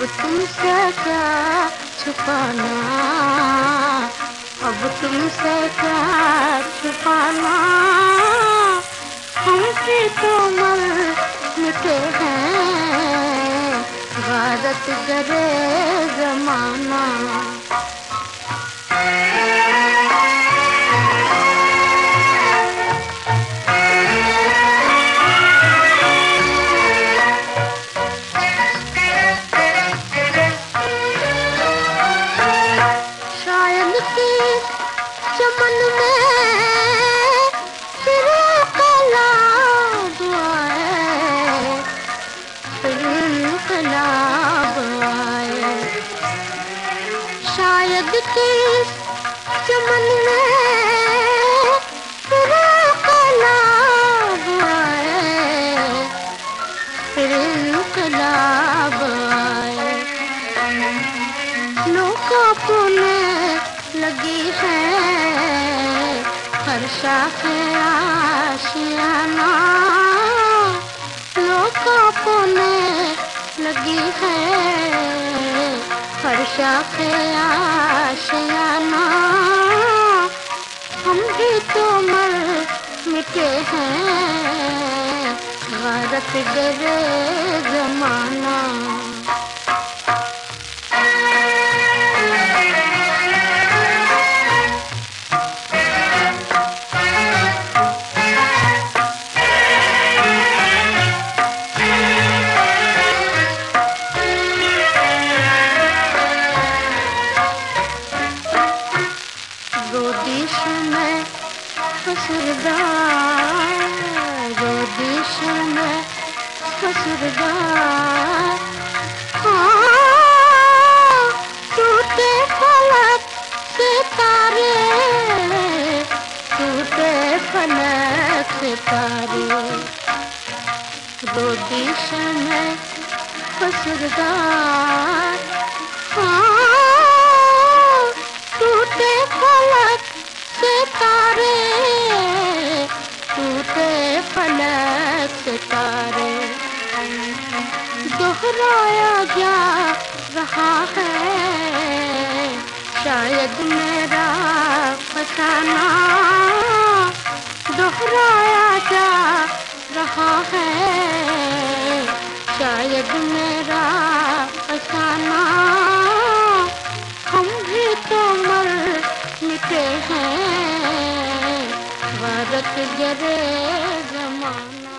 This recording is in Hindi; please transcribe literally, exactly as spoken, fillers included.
तुमसे क्या छुपाना, अब तुमसे क्या छुपाना। हमसे तो मर मिटे हैं, गारत गरे जमाना। चमन में फिर इंकलाब आए, फिर इंकलाब आए। शायद कि चमन में फिर इंकलाब आए, फिर इंकलाब आए। लोग अपने लगी है हर शाखे आशियाना, लोगों ने लगी है हर शाखे आशियाना। हम भी तो मर मिटे हैं, गारत गरे जमाना। रोदिश में फसरदार, रोदिश में फसरदार। हाँ, टूटे फलक से तारे, टूटे फलक से तारे। रोदिश में फसरदार, हाँ, टूटे फलक से तारे, टूटे फलक से तारे। दोहराया जा रहा है शायद मेरा फसाना, दोहराया जा रहा है शायद मेरा फसाना। हम भी तो मर मिटे हैं, गारत गरे जमाना।